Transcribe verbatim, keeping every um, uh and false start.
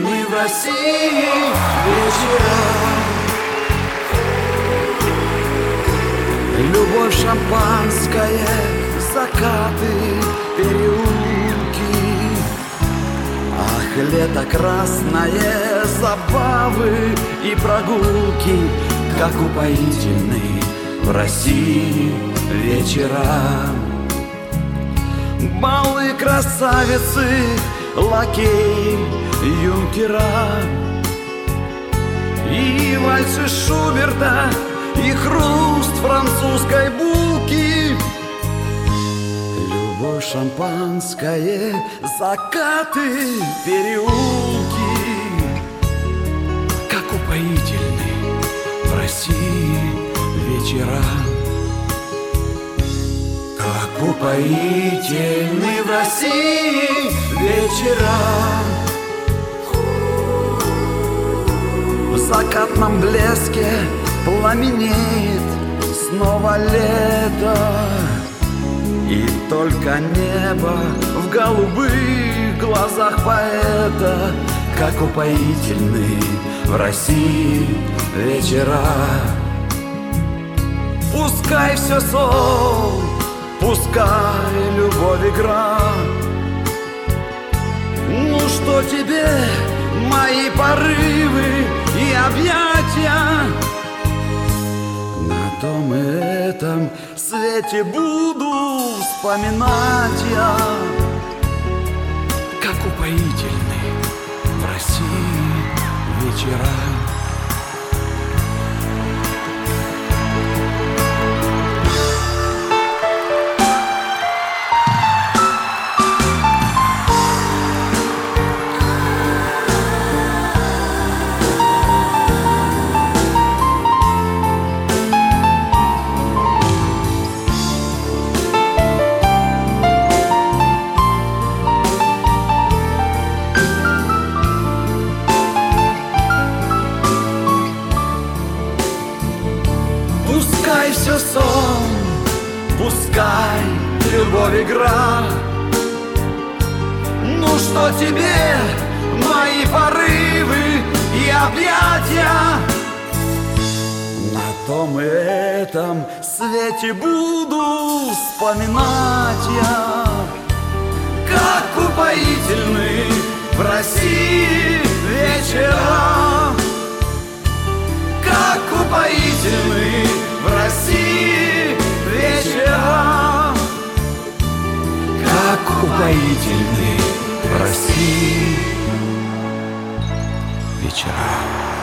упоительны в России вечера. Любовь, шампанское, закаты, переулки. Ах, лето красное, забавы и прогулки, как упоительны в России вечера. Балы, красавицы, лакеи, юнкера, и вальсы Шуберта, и хруст французской булки. Любовь, шампанское, закаты, переулки, как упоительны в России вечера. Как упоительны в России вечера. В закатном блеске пламенеет снова лето, и только небо в голубых глазах поэта. Как упоительны в России вечера. Пускай все сон, пускай любовь игра. Ну что тебе мои порывы и объятия? На том и этом свете буду вспоминать я. Как упоительны в России вечера. Пускай все сон, пускай любовь игра. Ну что тебе мои порывы и объятия? На том и этом свете буду вспоминать я. Как упоительны в России вечера. Как упоительны в России вечера. Как упоительны в России вечера.